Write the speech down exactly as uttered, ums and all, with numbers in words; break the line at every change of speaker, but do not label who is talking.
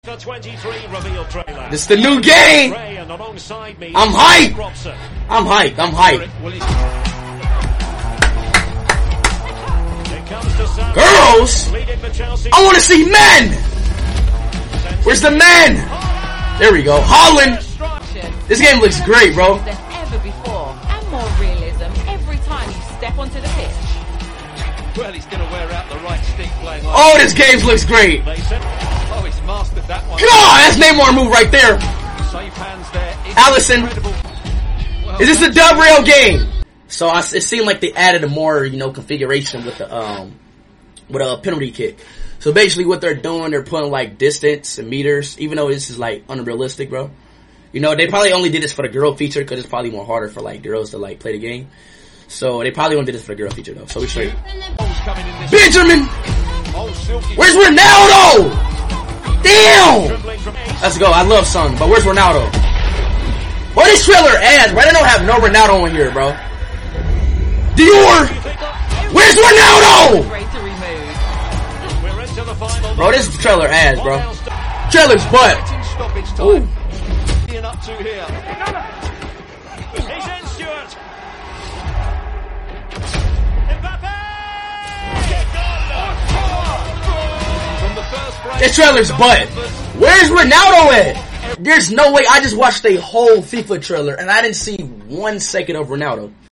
The twenty-three reveal trailer.
This is the new game. I'm hyped. I'm hyped. I'm hyped. Girls, I want to see men. Where's the men? There we go. Holland. This game looks great, bro.
Than ever before, and more realism every time you step onto the pitch.
Well, he's going to wear out the right stick playing. Like
oh, this game looks great.
Oh, he's mastered that one.
God, that's Neymar move right there.
Safe hands there.
Allison. Is this the dub rail game? So I, it seemed like they added a more, you know, configuration with the um with a penalty kick. So basically, what they're doing, they're putting like distance and meters, even though this is like unrealistic, bro. You know, they probably only did this for the girl feature because it's probably more harder for like girls to like play the game. So they probably only did this for the girl feature though. So we show you. Benjamin! Where's Ronaldo? Damn! Let's go. I love Son, but where's Ronaldo? Boy, this trailer ass, bro. They don't have no Ronaldo in here, bro. Dior! Where's Ronaldo? Bro, this trailer ass, bro. Trailer's butt. Ooh. This trailer's butt. Where's Ronaldo at? There's no way. I just watched a whole FIFA trailer and I didn't see one second of Ronaldo.